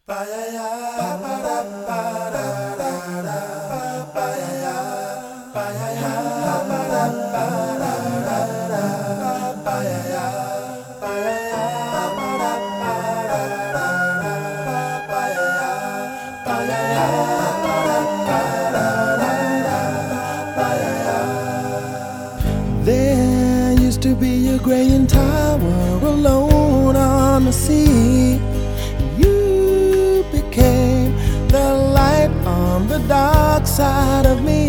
There used to be a graying tower alone on the sea. You became the light on the dark side of me.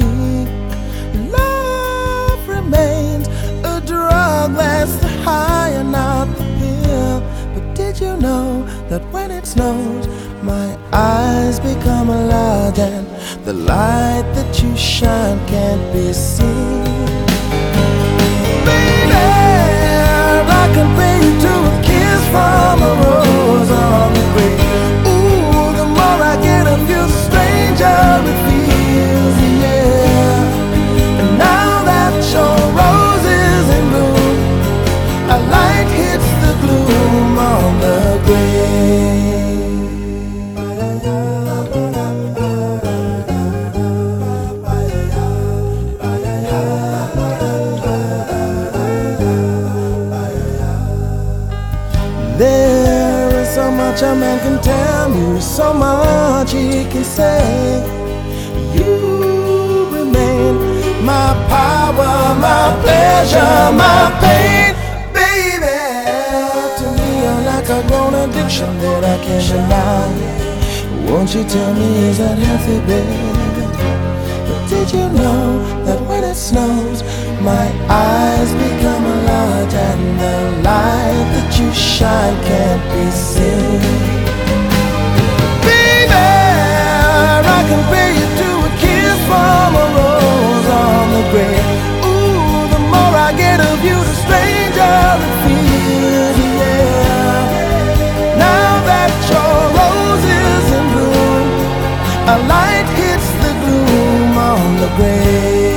Love remains a drug that's the high and not the pill. But did you know that when it snows, my eyes become large and the light that you shine can't be seen? I compare you to a kiss from a rose on the grave. Ooh, the more I get of you, the stranger it feels, yeah. And now that your rose is in bloom, a light hits the gloom on the grave. There is so much a man can tell you, so much he can say. You remain my power, my pleasure, my pain, baby. To me you're like a grown addiction that I can't deny. Won't you tell me, is that healthy, baby? But did you know that when it snows, my eyes become large and the light that you shine can't be seen? Baby, I compare you to a kiss from a rose on the grave. Ooh, the more I get of you, the stranger it feels, yeah. Now that your rose is in bloom, a light hits the gloom on the grave.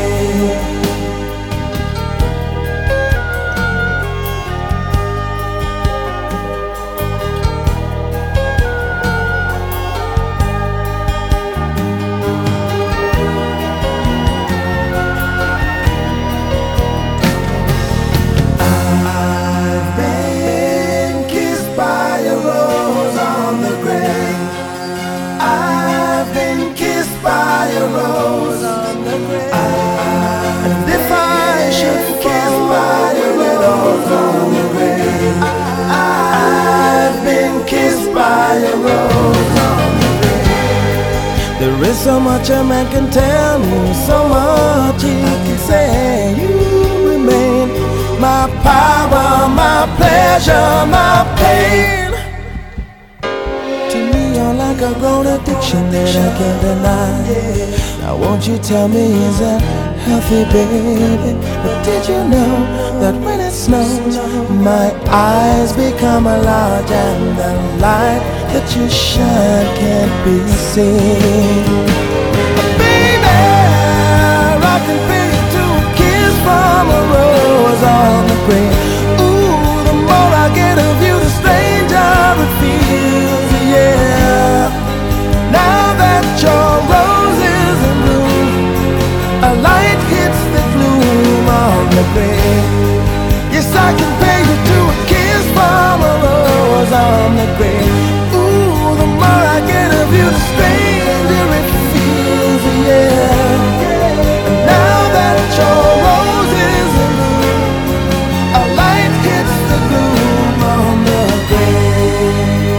There is so much a man can tell me, so much he can say. You remain my power, my pleasure, my pain. To me you're like a grown addiction that I can't deny. Now won't you tell me, is that healthy, baby? But did you know that when it snows, my eyes become large and the light that you shine can't be seen? Baby, I compare you to a kiss from a rose on the grave. Ooh, the more I get of you, the stranger it feels, yeah. Now that your rose is in bloom, a light hits the gloom on the grave. Yes, I compare you to a kiss from a rose on the grave. Ooh, the more I get of you, the stranger it feels, yeah. And now that your rose is in bloom, a light hits the gloom on the grave.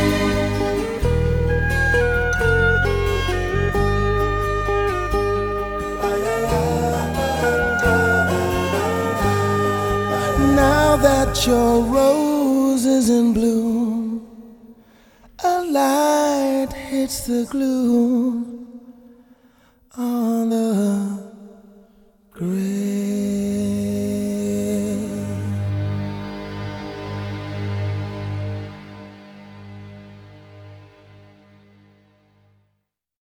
Now that your rose is in bloom, a light hits the gloom on the